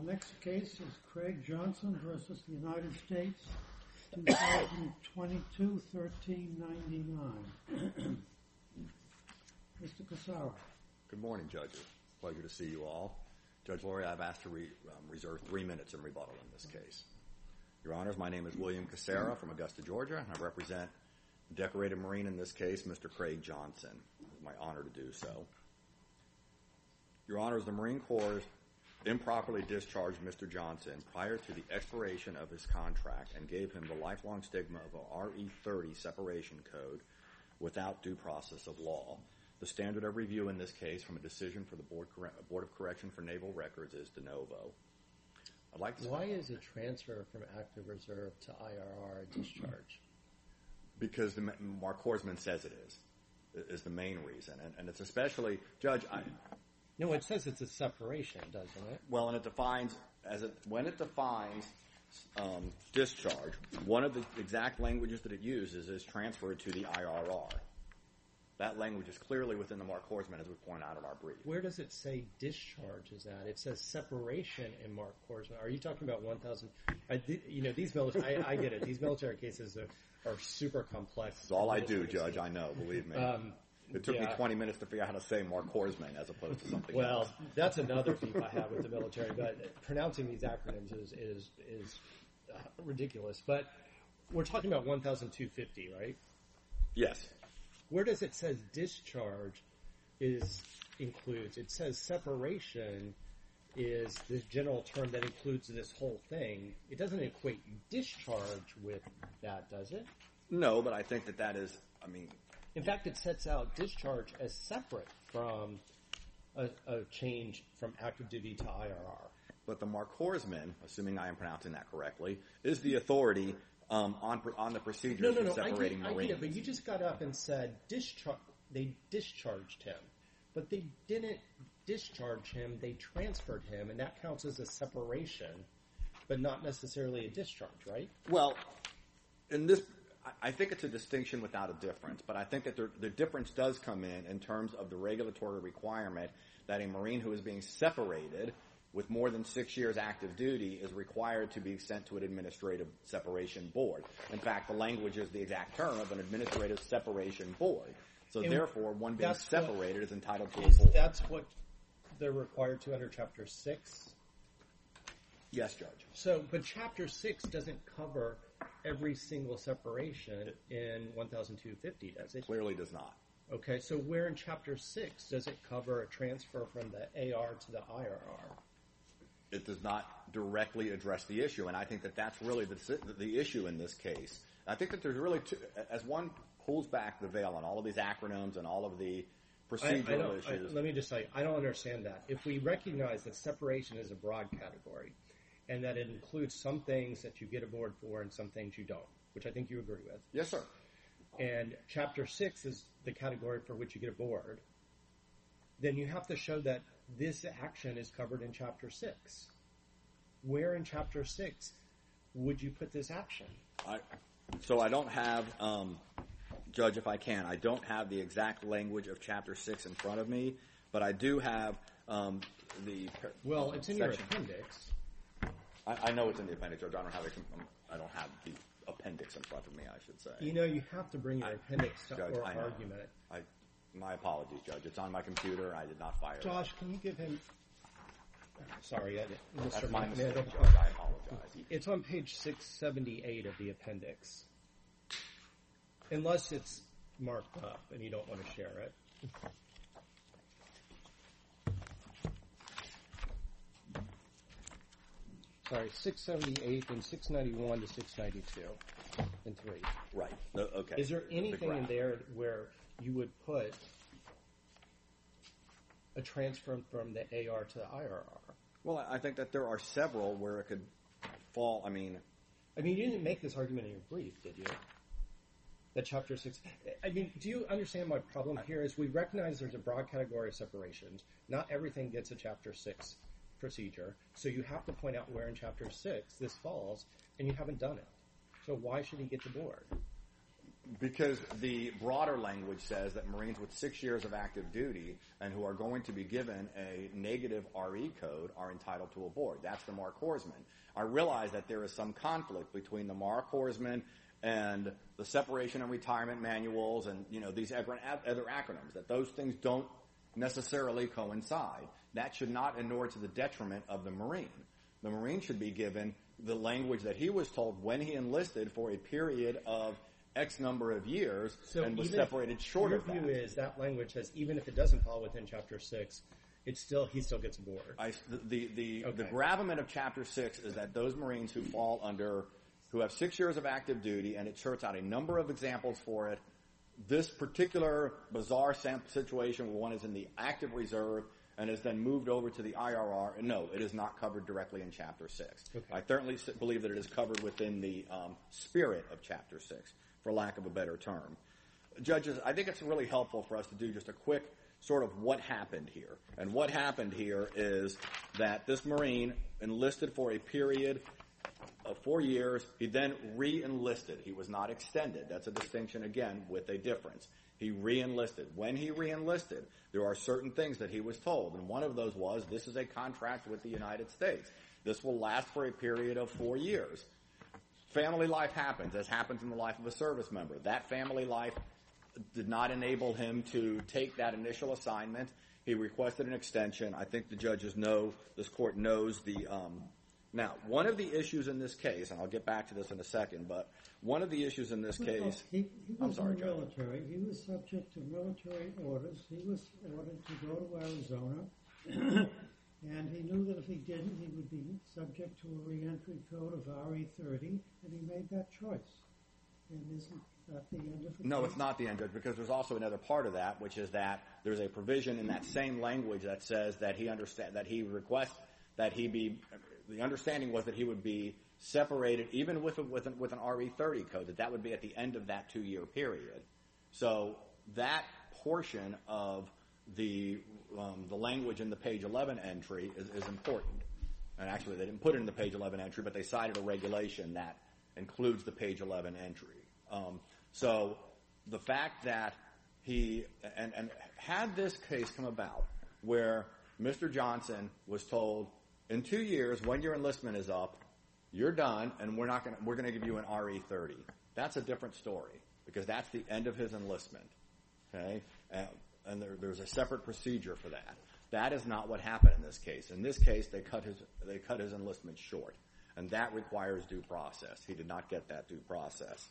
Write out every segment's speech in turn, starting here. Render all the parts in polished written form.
Next case is Craig Johnson versus the United States, 2022-1399. Mr. Cassara. Good morning, judges. Pleasure to see you all. Judge Laurie, I've asked to reserve 3 minutes in rebuttal in this case. Your Honors, my name is William Cassara from Augusta, Georgia, and I represent the decorated Marine in this case, Mr. Craig Johnson. It's my honor to do so. Your Honors, the Marine Corps improperly discharged Mr. Johnson prior to the expiration of his contract and gave him the lifelong stigma of a RE30 separation code without due process of law. The standard of review in this case from a decision for the Board of Correction for Naval Records is de novo. Why is a transfer from active reserve to IRR a discharge? Because the Marquardsman says it is the main reason. And it's especially, Judge, No, it says it's a separation, doesn't it? Well, and it defines, when it defines discharge, one of the exact languages that it uses is transferred to the IRR. That language is clearly within the Marquardsman, as we point out in our brief. Where does it say discharge is that? It says separation in Marquardsman. Are you talking about 1,000? These military, I get it. These military cases are super complex. It's all I do, Judge, I know, believe me. It took me 20 minutes to figure out how to say Marquardsman as opposed to something else. Well, that's another beef I have with the military, but pronouncing these acronyms is ridiculous. But we're talking about 1,250, right? Yes. Where does it say discharge includes? It says separation is this general term that includes this whole thing. It doesn't equate discharge with that, does it? No, but I think that is, in fact, it sets out discharge as separate from a change from active duty to IRR. But the Marquardsman, assuming I am pronouncing that correctly, is the authority on the procedures for separating Marines. I get it, but you just got up and said they discharged him. But they didn't discharge him, they transferred him, and that counts as a separation, but not necessarily a discharge, right? Well, in this, I think it's a distinction without a difference, but I think that the difference does come in terms of the regulatory requirement that a Marine who is being separated with more than 6 years active duty is required to be sent to an administrative separation board. In fact, the language is the exact term of an administrative separation board. So therefore, one being separated is entitled to a board. That's what they're required to under Chapter 6? Yes, Judge. But Chapter 6 doesn't cover every single separation in 1,250, does it? Clearly does not. Okay, so where in Chapter 6 does it cover a transfer from the AR to the IRR? It does not directly address the issue, and I think that that's really the issue in this case. I think that there's really two, as one pulls back the veil on all of these acronyms and all of the procedural issues. Let me just say, I don't understand that. If we recognize that separation is a broad category, and that it includes some things that you get a board for and some things you don't, which I think you agree with. Yes, sir. And Chapter 6 is the category for which you get a board, then you have to show that this action is covered in Chapter 6. Where in Chapter 6 would you put this action? So I don't have, Judge, if I can, I don't have the exact language of Chapter 6 in front of me, but I do have the Well, it's in your appendix. I know it's in the appendix, Judge. I don't have the appendix in front of me, I should say. You have to bring your appendix to our argument. My apologies, Judge. It's on my computer. I did not fire it. Josh, can you give him... Sorry, That's my mistake, Judge. I apologize. It's on page 678 of the appendix. Unless it's marked up and you don't want to share it. Sorry, 678 and 691 to 692 and 3. Right. Okay. Is there anything in there where you would put a transfer from the AR to the IRR? Well, I think that there are several where it could fall. You didn't make this argument in your brief, did you? That Chapter 6... do you understand my problem here is we recognize there's a broad category of separations. Not everything gets a Chapter 6 procedure. So you have to point out where in Chapter 6 this falls, and you haven't done it. So why should he get the board? Because the broader language says that Marines with 6 years of active duty and who are going to be given a negative RE code are entitled to a board. That's the Marquardsman. I realize that there is some conflict between the Marquardsman and the separation and retirement manuals and, these other acronyms, that those things don't necessarily coincide. That should not inure to the detriment of the Marine. The Marine should be given the language that he was told when he enlisted for a period of X number of years and was separated short of that. Your view is that language says even if it doesn't fall within Chapter 6, he still gets a board. The gravamen of Chapter 6 is that those Marines who have 6 years of active duty, and it turns out a number of examples for it, this particular bizarre situation where one is in the active reserve and is then moved over to the IRR, no, it is not covered directly in Chapter 6. Okay. I certainly believe that it is covered within the spirit of Chapter 6, for lack of a better term. Judges, I think it's really helpful for us to do just a quick sort of what happened here. And what happened here is that this Marine enlisted for a period of 4 years. He then re-enlisted. He was not extended. That's a distinction, again, with a difference. He re-enlisted. When he re-enlisted, there are certain things that he was told, and one of those was, this is a contract with the United States. This will last for a period of 4 years. Family life happens, as happens in the life of a service member. That family life did not enable him to take that initial assignment. He requested an extension. I think the judges know, this court knows the... Now, one of the issues in this case, and I'll get back to this in a second, but one of the issues in this case... He was in the military. He was subject to military orders. He was ordered to go to Arizona, and he knew that if he didn't, he would be subject to a reentry code of RE30, and he made that choice. And isn't that the end of it? No, it's not the end, Judge, because there's also another part of that, which is that there's a provision in that same language that says that he requests that he be... The understanding was that he would be separated, even with an RE30 code, that would be at the end of that 2-year period. So that portion of the language in the page 11 entry is important. And actually, they didn't put it in the page 11 entry, but they cited a regulation that includes the page 11 entry. So the fact that he and had this case come about where Mr. Johnson was told, in 2 years, when your enlistment is up, you're done, and we're going to give you an RE30. That's a different story, because that's the end of his enlistment. Okay, and there's a separate procedure for that. That is not what happened in this case. In this case, they cut his enlistment short, and that requires due process. He did not get that due process.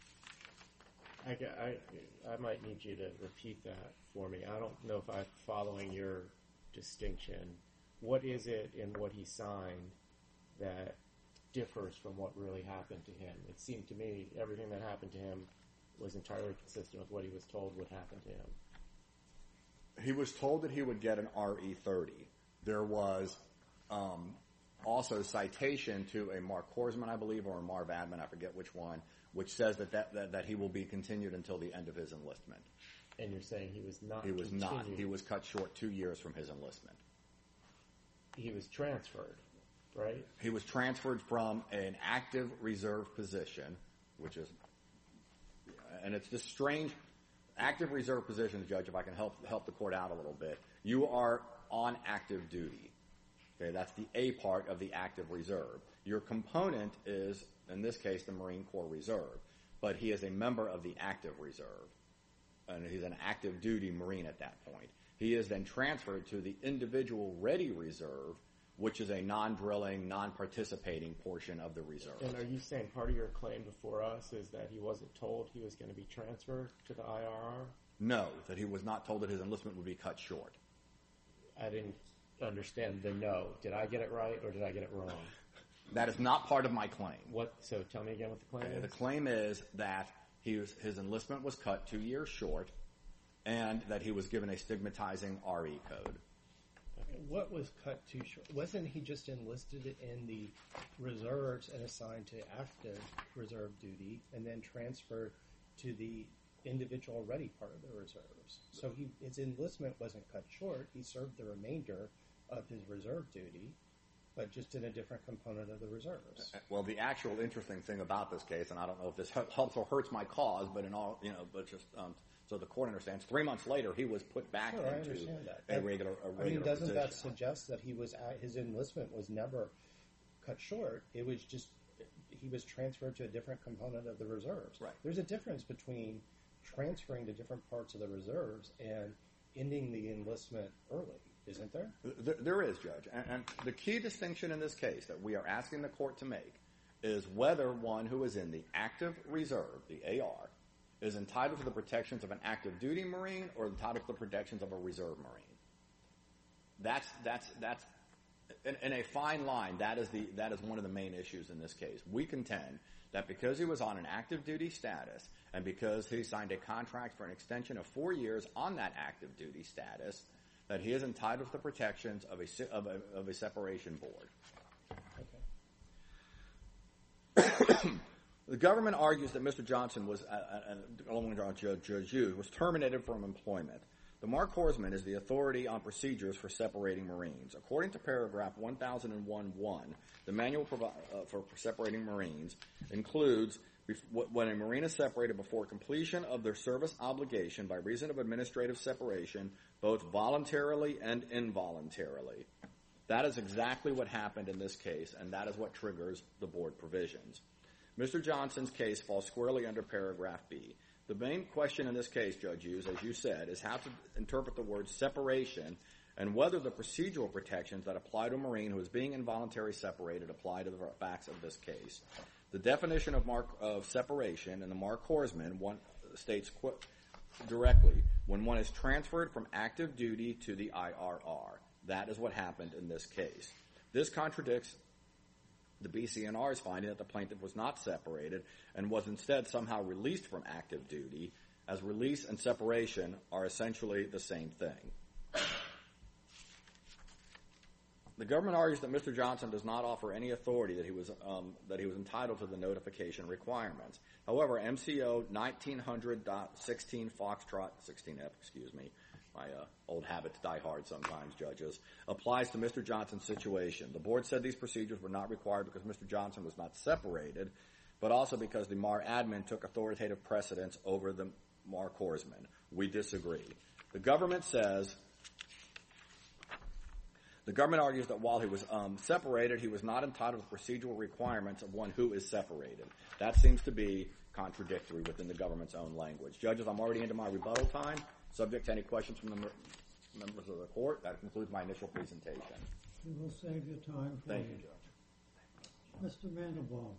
I might need you to repeat that for me. I don't know if I'm following your distinction. What is it in what he signed that differs from what really happened to him? It seemed to me everything that happened to him was entirely consistent with what he was told would happen to him. He was told that he would get an RE30. There was also citation to a Marquardsman, I believe, or a Marv Admin, I forget which one, which says that he will be continued until the end of his enlistment. And you're saying he was not continued? He was not. He was cut short 2 years from his enlistment. He was transferred, right? He was transferred from an active reserve position, which is, and it's this strange active reserve position, Judge, if I can help the court out a little bit. You are on active duty. Okay, that's the A part of the active reserve. Your component is, in this case, the Marine Corps Reserve, but he is a member of the active reserve, and he's an active duty Marine at that point. He is then transferred to the individual ready reserve, which is a non-drilling, non-participating portion of the reserve. And are you saying part of your claim before us is that he wasn't told he was going to be transferred to the IRR? No, that he was not told that his enlistment would be cut short. I didn't understand the no. Did I get it right or did I get it wrong? That is not part of my claim. So tell me again what the claim is. The claim is that his enlistment was cut 2 years short, and that he was given a stigmatizing RE code. What was cut too short? Wasn't he just enlisted in the reserves and assigned to active reserve duty and then transferred to the individual ready part of the reserves? So his enlistment wasn't cut short. He served the remainder of his reserve duty. but just in a different component of the reserves. Well, the actual interesting thing about this case, and I don't know if this helps or hurts my cause, but so the court understands, 3 months later he was put back into a regular doesn't position. that suggest that his enlistment was never cut short? It was just he was transferred to a different component of the reserves. Right. There's a difference between transferring to different parts of the reserves and ending the enlistment early, isn't there? There is, Judge. And the key distinction in this case that we are asking the court to make is whether one who is in the active reserve, the AR, is entitled to the protections of an active duty Marine or entitled to the protections of a reserve Marine. That's in a fine line. That is one of the main issues in this case. We contend that because he was on an active duty status and because he signed a contract for an extension of 4 years on that active duty status, that he is entitled to the protections of a separation board. Okay. The government argues that Mr. Johnson was, along with Judge Hughes, was terminated from employment. The Mark Horsman is the authority on procedures for separating Marines. According to paragraph 1001.1, the manual for separating Marines includes when a Marine is separated before completion of their service obligation by reason of administrative separation, both voluntarily and involuntarily. That is exactly what happened in this case, and that is what triggers the board provisions. Mr. Johnson's case falls squarely under paragraph B. The main question in this case, Judge Hughes, as you said, is how to interpret the word separation and whether the procedural protections that apply to a Marine who is being involuntarily separated apply to the facts of this case. The definition of separation in the Mark Horsman states directly, when one is transferred from active duty to the IRR. That is what happened in this case. This contradicts the BCNR's finding that the plaintiff was not separated and was instead somehow released from active duty, as release and separation are essentially the same thing. The government argues that Mr. Johnson does not offer any authority that he was entitled to the notification requirements. However, MCO 1900.16 Foxtrot 16F, my old habit to die hard sometimes, judges, applies to Mr. Johnson's situation. The board said these procedures were not required because Mr. Johnson was not separated, but also because the MAR admin took authoritative precedence over the Mark Horsman. We disagree. The government argues that while he was separated, he was not entitled to procedural requirements of one who is separated. That seems to be contradictory within the government's own language. Judges, I'm already into my rebuttal time. Subject to any questions from the members of the court, that concludes my initial presentation. We will save your time for Thank you, Judge. Mr. Mandelbaum.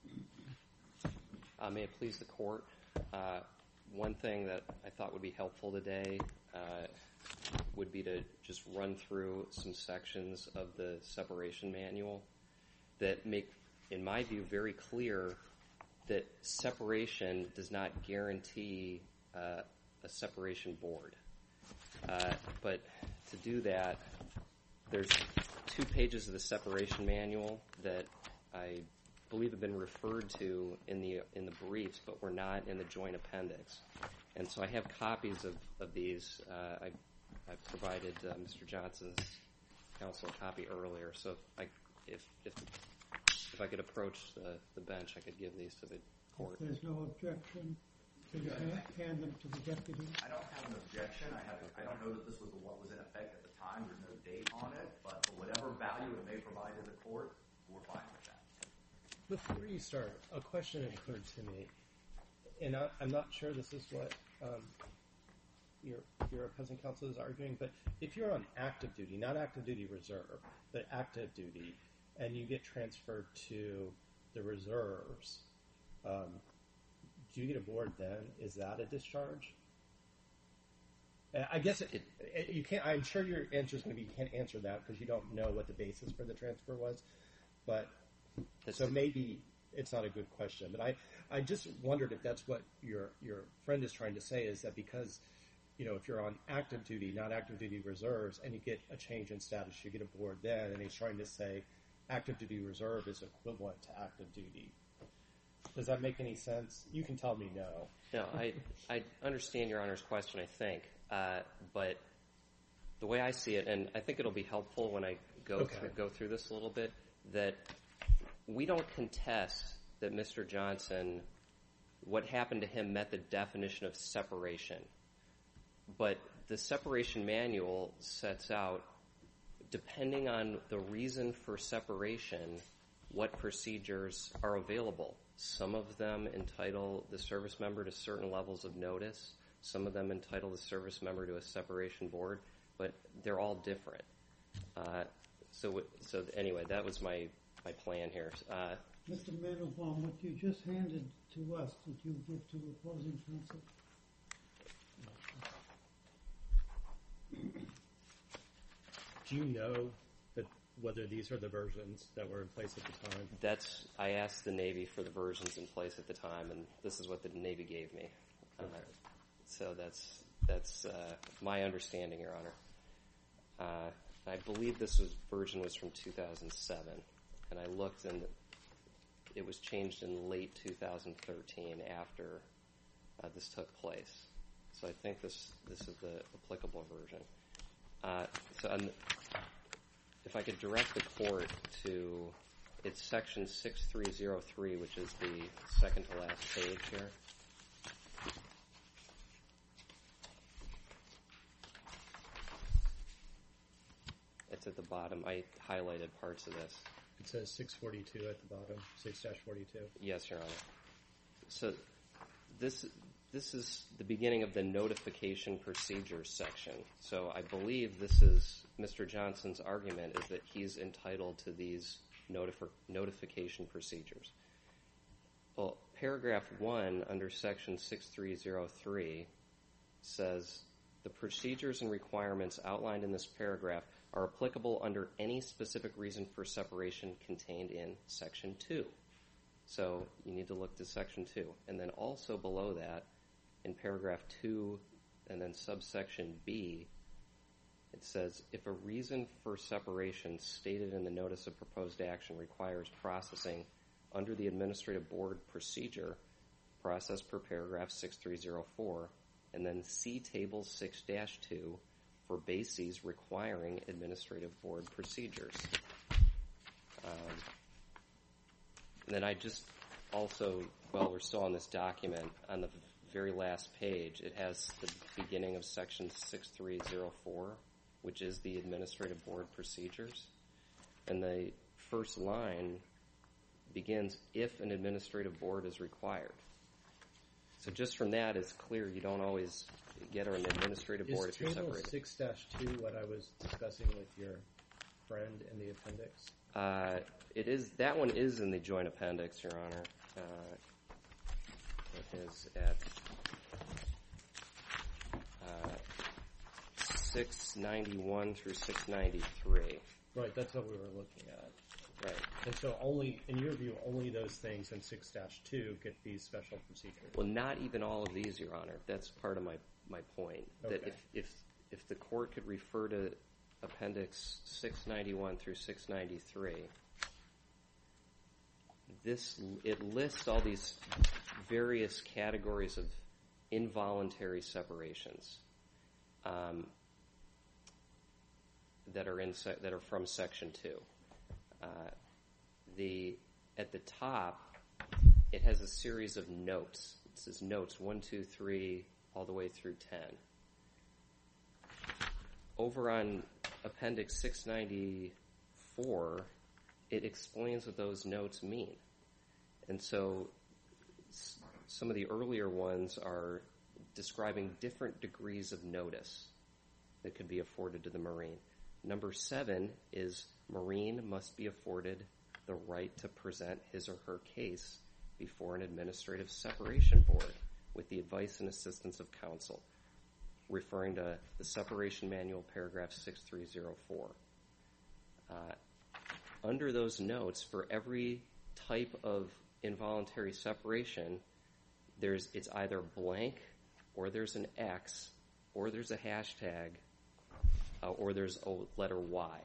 May it please the court, one thing that I thought would be helpful today would be to just run through some sections of the separation manual that make, in my view, very clear that separation does not guarantee a separation board. But to do that, there's 2 pages of the separation manual that I believe have been referred to in the briefs, but were not in the joint appendix. And so I have copies of these. I provided Mr. Johnson's counsel a copy earlier. So if I could approach the bench, I could give these to the court. If there's no objection, can you hand them to the deputy? I don't have an objection. I don't know that this was what was in effect at the time. There's no date on it, but for whatever value it may provide to the court, we're fine with that. Before you start, a question occurred to me, and I'm not sure this is what your opposing counsel is arguing, but if you're on active duty, not active duty reserve, but active duty, and you get transferred to the reserves, do you get a board then? Is that a discharge? I guess you can't. I'm sure your answer is going to be you can't answer that because you don't know what the basis for the transfer was. But so maybe it's not a good question. But I just wondered if that's what your friend is trying to say, is that because if you're on active duty, not active duty reserves, and you get a change in status, you get a board then, and he's trying to say active duty reserve is equivalent to active duty. Does that make any sense? You can tell me no. No, I understand Your Honor's question, I think. But the way I see it, and I think it'll be helpful when I go through this a little bit, that we don't contest that Mr. Johnson, what happened to him met the definition of separation. But the separation manual sets out, depending on the reason for separation, what procedures are available. Some of them entitle the service member to certain levels of notice. Some of them entitle the service member to a separation board, but they're all different. So anyway, that was my plan here. Mr. Mandelbaum, what you just handed to us, did you give to opposing counsel? Do you know whether these are the versions that were in place at the time? I asked the Navy for the versions in place at the time, and this is what the Navy gave me. So that's my understanding, Your Honor. I believe this version was from 2007, and I looked, and it was changed in late 2013 after this took place. So I think this is the applicable version. If I could direct the court to, it's section 6303, which is the second to last page here. It's at the bottom. I highlighted parts of this. It says 642 at the bottom, 6-42. Yes, Your Honor. So this is the beginning of the notification procedures section. So I believe this is Mr. Johnson's argument, is that he's entitled to these notification procedures. Well, paragraph 1 under section 6303 says the procedures and requirements outlined in this paragraph are applicable under any specific reason for separation contained in section 2. So you need to look to section 2. And then also below that, in paragraph 2 and then subsection B, it says, if a reason for separation stated in the notice of proposed action requires processing under the administrative board procedure, process per paragraph 6304, and then see table 6-2 for bases requiring administrative board procedures. And then I just also, while we're still on this document, on the very last page, it has the beginning of section 6304, which is the administrative board procedures. And the first line begins, if an administrative board is required. So just from that, it's clear you don't always get an administrative board if you're separated. Is table 6-2 what I was discussing with your friend in the appendix? It is. That one is in the joint appendix, Your Honor. It is at 691 through 693. Right, that's what we were looking at. Right. And so only, in your view, only those things in 6-2 get these special procedures? Well, not even all of these, Your Honor. That's part of my point. Okay. That if the court could refer to appendix 691 through 693, it lists all these various categories of involuntary separations that are from section 2. At the top, it has a series of notes. It says notes 1, 2, 3, all the way through 10. Over on appendix 694, it explains what those notes mean. And so some of the earlier ones are describing different degrees of notice that could be afforded to the Marine. Number 7 is Marine must be afforded the right to present his or her case before an administrative separation board with the advice and assistance of counsel, referring to the separation manual paragraph 6304. Under those notes, for every type of involuntary separation, it's either blank, or there's an X, or there's a hashtag, or there's a letter Y.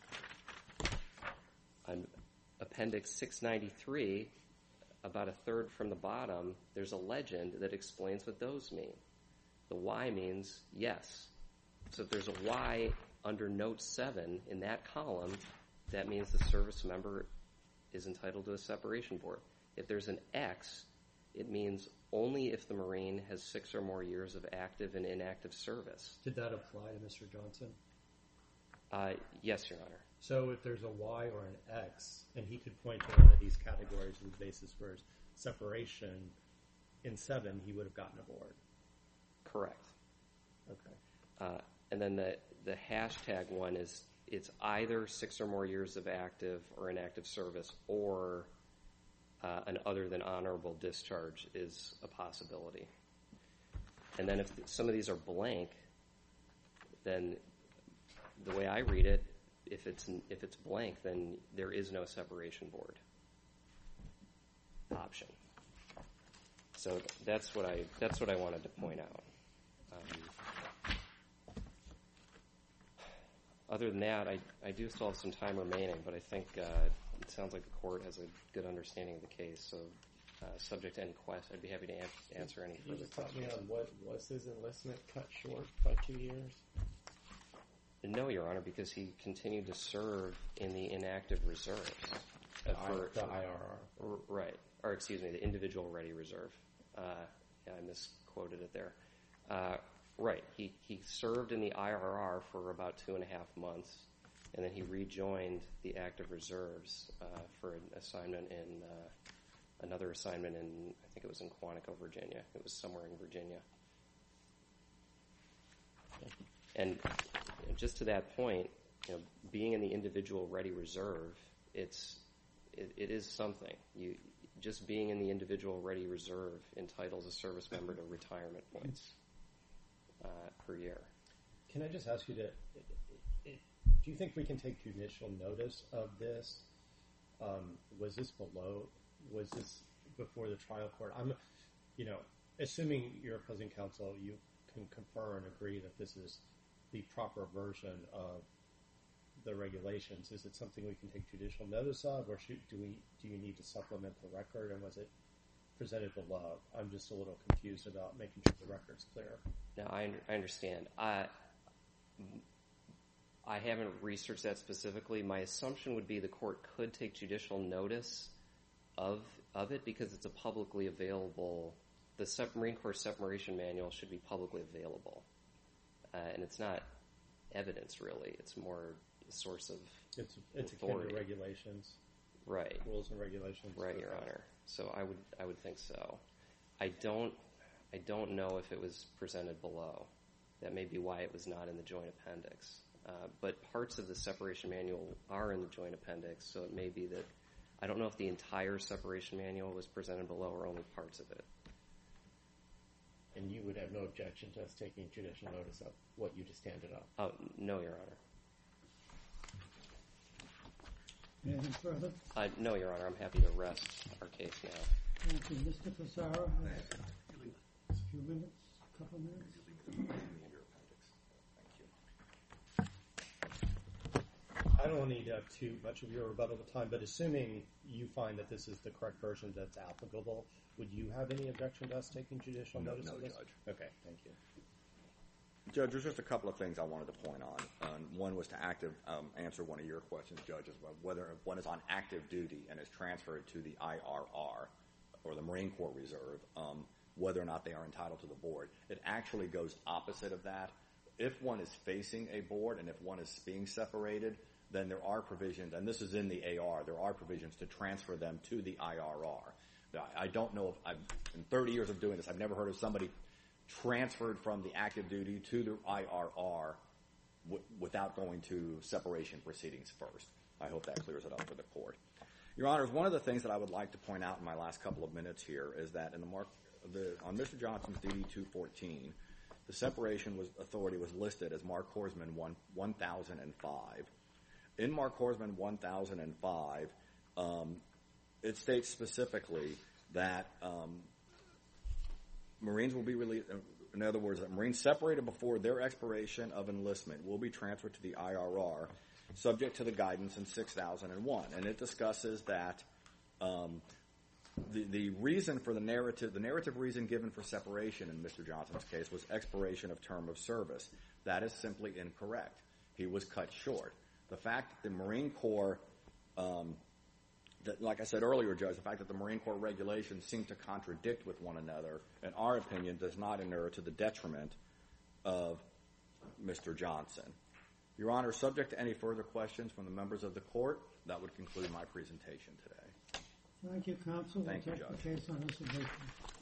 On appendix 693, about a third from the bottom, there's a legend that explains what those mean. The Y means yes. So if there's a Y under Note 7 in that column, that means the service member is entitled to a separation board. If there's an X, it means only if the Marine has 6 or more years of active and inactive service. Did that apply to Mr. Johnson? Yes, Your Honor. So if there's a Y or an X, and he could point to one of these categories as the basis for his separation, in 7, he would have gotten a board. Correct. Okay. And then the hashtag one is it's either 6 or more years of active or inactive service, or an other than honorable discharge is a possibility. And then if some of these are blank, then the way I read it, if it's blank, then there is no separation board option. So that's what I wanted to point out. Other than that, I do still have some time remaining, but I think it sounds like the court has a good understanding of the case. So subject to any questions, I'd be happy to answer any further questions. Can you just tell me on what was his enlistment cut short by 2 years? No, Your Honor, because he continued to serve in the inactive reserves. The IRR. Right. Or, excuse me, the individual ready reserve. I misquoted it there. Right. He served in the IRR for about 2.5 months, and then he rejoined the active reserves for an assignment in another assignment in, I think it was in Quantico, Virginia. It was somewhere in Virginia. And just to that point, being in the individual ready reserve, it is something. Just being in the individual ready reserve entitles a service member to retirement points per year. Can I just ask you do you think we can take judicial notice of this? Was this before the trial court? I'm, assuming your opposing counsel, you can confer and agree that this is the proper version of the regulations. Is it something we can take judicial notice of, or do you need to supplement the record, and was it presented below? I'm just a little confused about making sure the record's clear. No, I understand. I haven't researched that specifically. My assumption would be the court could take judicial notice of it because it's a publicly available. The Marine Corps Separation Manual should be publicly available, and it's not evidence really. It's more a source of it's authority. Akin to regulations, right? Rules and regulations, right, Your Honor. So I would think so. I don't know if it was presented below. That may be why it was not in the joint appendix. But parts of the separation manual are in the joint appendix, so it may be that I don't know if the entire separation manual was presented below or only parts of it. And you would have no objection to us taking judicial notice of what you just handed up? Oh, no, Your Honor. Anything further? No, Your Honor. I'm happy to rest our case now. Thank you. Mr. Pissarro has a few minutes, a couple minutes. I don't need too much of your rebuttal time, but assuming you find that this is the correct version that's applicable, would you have any objection to us taking judicial notice of this? No, Judge. Okay, thank you. Judge, there's just a couple of things I wanted to point on. One was to answer one of your questions, Judge, as well, whether one is on active duty and is transferred to the IRR, or the Marine Corps Reserve, whether or not they are entitled to the board. It actually goes opposite of that. If one is facing a board and if one is being separated, then there are provisions, and this is in the AR, there are provisions to transfer them to the IRR. I don't know if in 30 years of doing this, I've never heard of somebody transferred from the active duty to the IRR without going to separation proceedings first. I hope that clears it up for the court. Your Honors, one of the things that I would like to point out in my last couple of minutes here is that on Mr. Johnson's DD 214, the separation authority was listed as Mark Horsman 1005. In Mark Horsman 1005, it states specifically that Marines will be released. In other words, that Marines separated before their expiration of enlistment will be transferred to the IRR, subject to the guidance in 6001. And it discusses that the reason for the narrative reason given for separation in Mr. Johnson's case was expiration of term of service. That is simply incorrect. he was cut short. The fact that the Marine Corps, like I said earlier, Judge, the fact that the Marine Corps regulations seem to contradict with one another, in our opinion, does not inure to the detriment of Mr. Johnson. Your Honor, subject to any further questions from the members of the court, that would conclude my presentation today. Thank you, counsel. Thank you, We'll take Judge. the case on this submission.